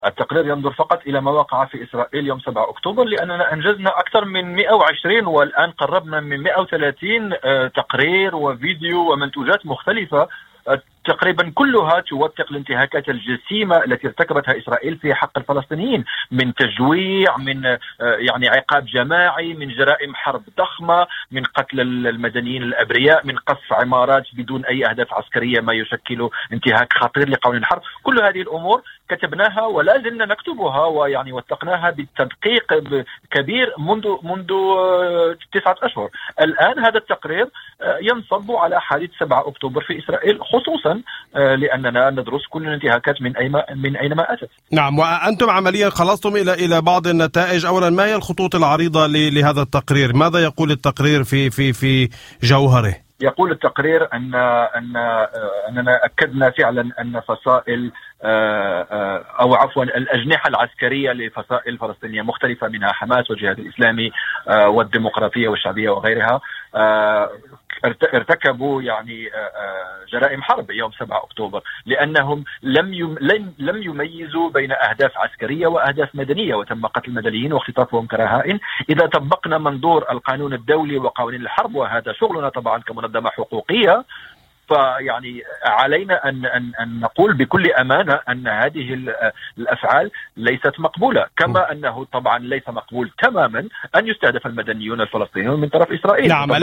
التقرير ينظر فقط إلى ما وقع في إسرائيل يوم 7 أكتوبر، لأننا أنجزنا أكثر من 120 والآن قربنا من 130 تقرير وفيديو ومنتوجات مختلفة تقريبا كلها توثق الانتهاكات الجسيمة التي ارتكبتها إسرائيل في حق الفلسطينيين، من تجويع، من يعني عقاب جماعي، من جرائم حرب ضخمة، من قتل المدنيين الأبرياء، من قصف عمارات بدون أي أهداف عسكرية ما يشكل انتهاك خطير لقوانين الحرب. كل هذه الأمور كتبناها ولا زلنا نكتبها، ويعني وثقناها بالتدقيق كبير منذ 9 أشهر. الآن هذا التقرير ينصب على حادث 7 أكتوبر في إسرائيل خصوصا لأننا ندرس كل الانتهاكات من أينما أتت. نعم، وأنتم عمليا خلصتم إلى بعض النتائج. أولا، ما هي الخطوط العريضة لهذا التقرير؟ ماذا يقول التقرير في جوهره؟ يقول التقرير أننا أكدنا فعلا أن فصائل أو عفوا الأجنحة العسكرية لفصائل فلسطينية مختلفة منها حماس والجهاد الإسلامي والديمقراطية والشعبية وغيرها ارتكبوا يعني جرائم حرب يوم 7 أكتوبر، لأنهم لم يميزوا بين أهداف عسكرية وأهداف مدنية، وتم قتل المدنيين واختطافهم كرهائن. إذا طبقنا منظور القانون الدولي وقوانين الحرب، وهذا شغلنا طبعا كمنظمة حقوقية، فيعني علينا أن نقول بكل أمانة أن هذه الأفعال ليست مقبولة، كما أنه طبعا ليس مقبول تماما أن يستهدف المدنيون الفلسطينيون من طرف إسرائيل. نعم،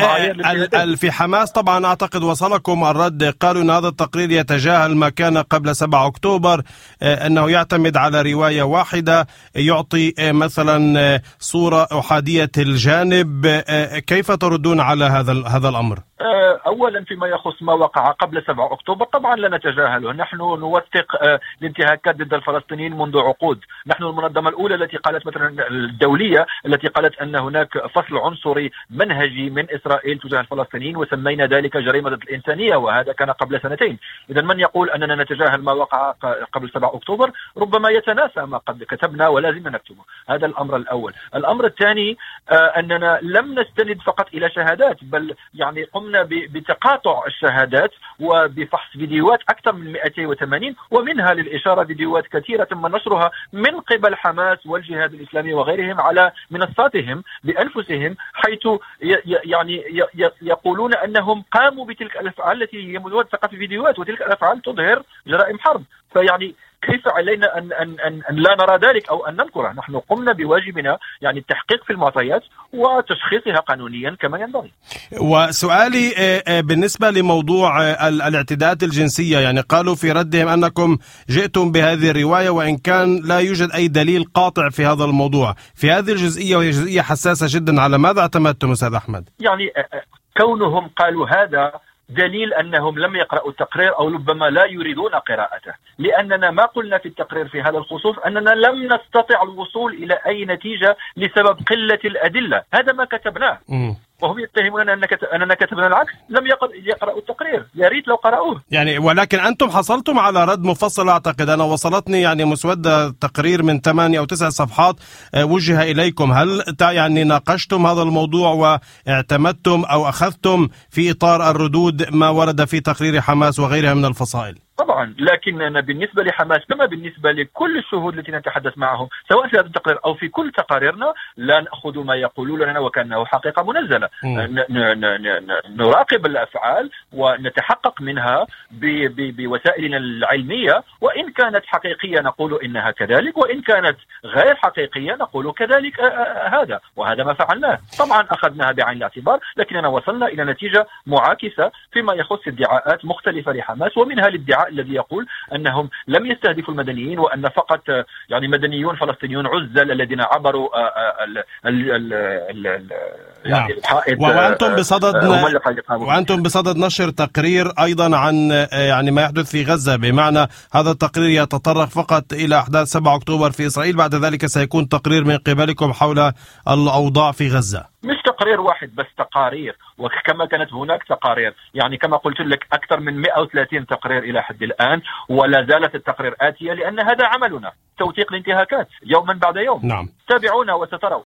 الآن في حماس طبعا أعتقد وصلكم الرد، قالوا أن هذا التقرير يتجاهل ما كان قبل 7 أكتوبر، أنه يعتمد على رواية واحدة، يعطي مثلا صورة أحادية الجانب. كيف تردون على هذا الأمر؟ أولا فيما يخص ما وقع قبل 7 أكتوبر طبعا لا نتجاهله، نحن نوثق الانتهاكات ضد الفلسطينيين منذ عقود. نحن المنظمة الأولى التي قالت مثلا الدولية التي قالت أن هناك فصل عنصري منهجي من إسرائيل تجاه الفلسطينيين، وسمينا ذلك جريمة ضد الإنسانية، وهذا كان قبل 2 سنين. إذا من يقول أننا نتجاهل ما وقع قبل 7 أكتوبر ربما يتناسى ما قد كتبنا ولا زلنا نكتبه. هذا الأمر الأول. الأمر الثاني أننا لم نستند فقط إلى شهادات، بل يعني قمنا بتقاطع الشهادات وبفحص فيديوهات أكثر من 280، ومنها للإشارة فيديوهات كثيرة تم نشرها من قبل حماس والجهاد الإسلامي وغيرهم على منصاتهم بأنفسهم، حيث يعني يقولون أنهم قاموا بتلك الأفعال التي هي موثقة في فيديوهات، وتلك الأفعال تظهر جرائم حرب. فيعني كيف علينا أن لا نرى ذلك أو أن ننكره؟ نحن قمنا بواجبنا، يعني التحقيق في المعطيات وتشخيصها قانونيا كما ينبغي. وسؤالي بالنسبة لموضوع الاعتداءات الجنسية، يعني قالوا في ردهم أنكم جئتم بهذه الرواية وإن كان لا يوجد أي دليل قاطع في هذا الموضوع. في هذه الجزئية، وهي جزئية حساسة جدا، على ماذا اعتمدتم أستاذ أحمد؟ يعني كونهم قالوا هذا دليل أنهم لم يقرأوا التقرير أو ربما لا يريدون قراءته، لأننا ما قلنا في التقرير في هذا الخصوص أننا لم نستطع الوصول إلى أي نتيجة لسبب قلة الأدلة. هذا ما كتبناه، وهم يتهمون أننا كتبنا العكس. لم يقرأوا التقرير، يا ريت لو قرأوه. يعني ولكن أنتم حصلتم على رد مفصل. أعتقد أنا وصلتني يعني مسودة تقرير من 8 أو 9 صفحات وجه إليكم. هل يعني ناقشتم هذا الموضوع واعتمدتم أو أخذتم في إطار الردود ما ورد في تقرير حماس وغيرها من الفصائل؟ طبعا، لكننا بالنسبة لحماس كما بالنسبة لكل الشهود التي نتحدث معهم سواء في هذا التقرير أو في كل تقاريرنا لا نأخذ ما يقولون لنا وكأنه حقيقة منزلة. نراقب الأفعال ونتحقق منها بوسائلنا العلمية، وإن كانت حقيقية نقول إنها كذلك، وإن كانت غير حقيقية نقول كذلك وهذا ما فعلناه. طبعا أخذناها بعين الاعتبار، لكننا وصلنا إلى نتيجة معاكسة فيما يخص ادعاءات مختلفة لحماس، ومنها الادعاء الذي يقول أنهم لم يستهدفوا المدنيين، وأن فقط يعني مدنيون فلسطينيون عزل الذين عبروا يعني الحائط. وأنتم بصدد نشر تقرير أيضا عن يعني ما يحدث في غزة، بمعنى هذا التقرير يتطرق فقط إلى أحداث 7 أكتوبر في إسرائيل، بعد ذلك سيكون تقرير من قبلكم حول الأوضاع في غزة. مش تقرير واحد بس، تقارير، وكما كانت هناك تقارير، يعني كما قلت لك أكثر من 130 تقرير إلى حد الآن، ولا زالت التقرير آتية، لأن هذا عملنا، توثيق الانتهاكات يوما بعد يوم. نعم. تابعونا وستروا.